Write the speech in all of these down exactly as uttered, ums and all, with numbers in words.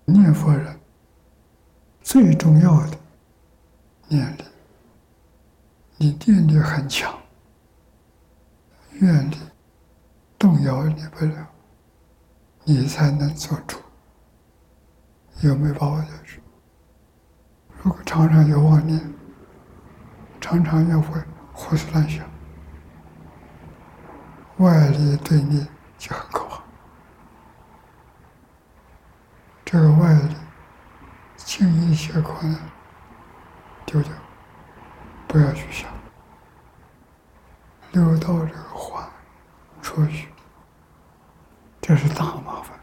念佛人最重要的念力，你念力很强，愿力动摇你不了，你才能做主。有没有把握得住？如果常常有妄念，常常又会胡思乱想，外力对你就很可怕。这个外力尽一切可能丢掉，不要去想，溜到这个环出去，这是大麻烦。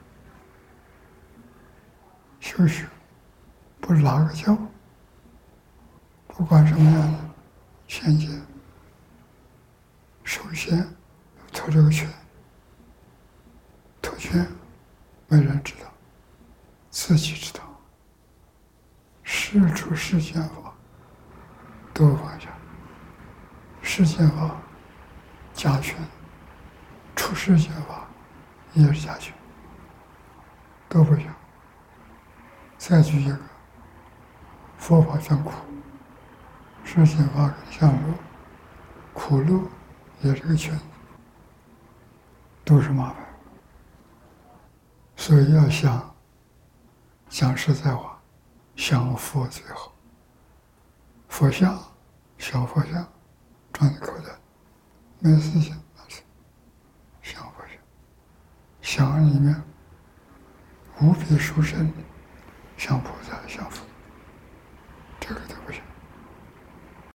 修行不是拉个教，不管什么样的现界，首先脱这个圈，脱圈没人知道，自己知道。事出世间法都放下，世间法加权，出世间法也是加权，都不想。再举一个，佛法讲苦，世间法讲乐，苦乐也是个圈子，都是麻烦。所以要想讲实在话，想佛最好。佛像，小佛像，装在口袋，没事情那是想佛像，想里面无比殊胜的想菩萨。